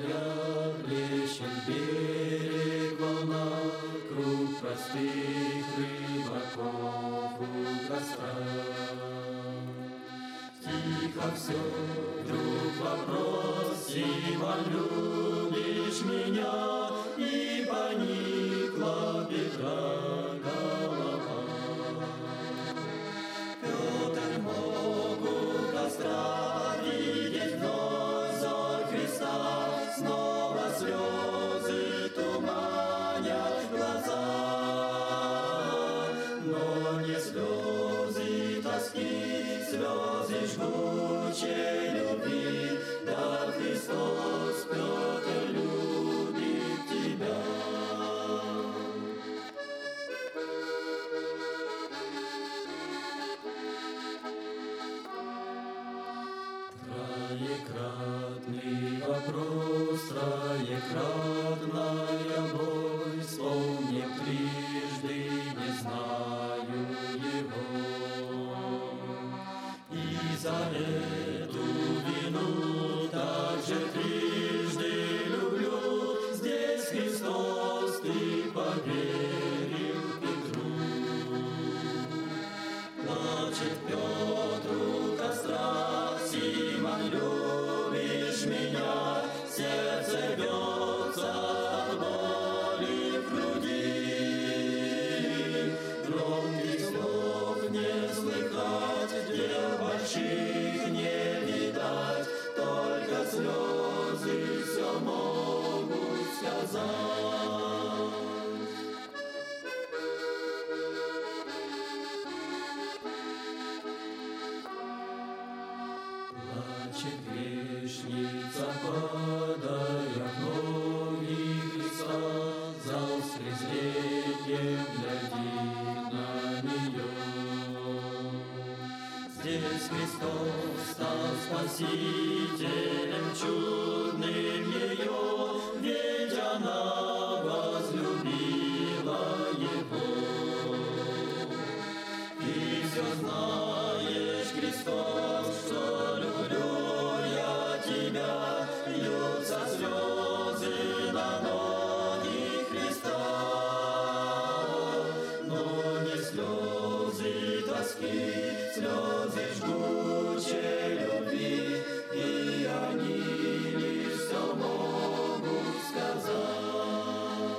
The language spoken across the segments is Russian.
моря плещет берег волна, круг простых рыбаков у костра. Тихо все, вдруг вопрос: Симон, любишь меня? И поникла Петра голова. Петр мог у костра видеть вновь зор Христа, снова слезы туманят глаза. Но не слезы тоски, слезы жгучей любви, да Христос, Петр, любит тебя. Троекратный вопрос, троекратная боль, вспомнив трижды, не знаю его. И за эту вину также трижды люблю. Здесь Христос, ты поверил Петру. Плачет Петр у костра: Симон, любишь меня? Сердце бьется от боли в груди. Громких слов не слыхать, дел больших не видать, только слезы все могут сказать. Плачет грешница, падая в ноги Христа, зал с презрением глядит на нее. Здесь Христос стал спасителем чудным ее, ведь она возлюбила его. Ты все знаешь, Христос, что люблю я тебя, льются слезы на ноги Христа. Но не слезы тоски, слезы жгучей любви, и они лишь все могут сказать.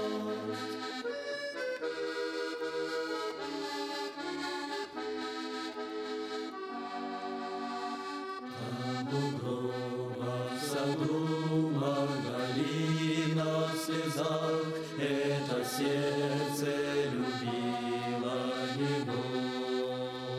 У гроба в саду Магдалина в слезах это сердце любило его.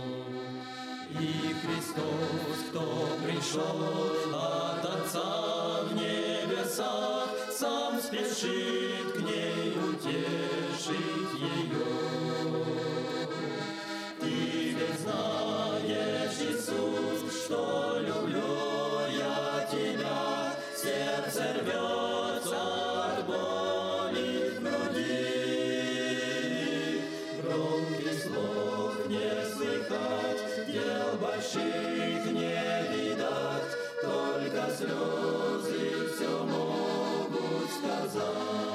И Христос, кто пришел от Отца в небесах, сам спешит к ней утешить ее. Ты ведь знаешь, Иисус, что люблю я тебя, сердце рвется от боли в груди. Громких слов не слыхать, дел больших не видать, только слезы все могут сказать.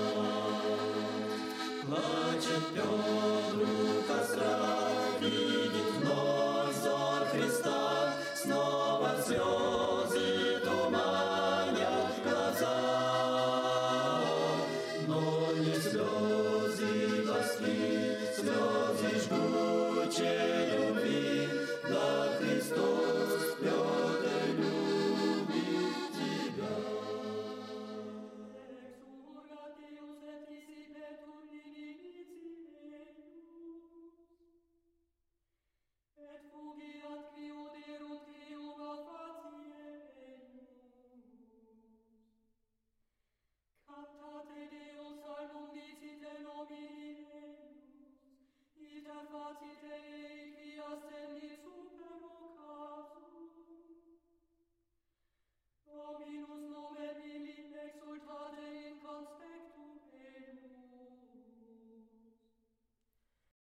Плачет Петр у костра, видит вновь зор Христа, снова слезы туманят глаза. Но не слезы тоски, слезы жгучей любви, да Христос, Петр, любит тебя. Et fugiat qui uderunt triuma facie eius. Cantate Deus album dicite nomini eius, ita facite ei qui ascendit super ocasu. Dominus nomen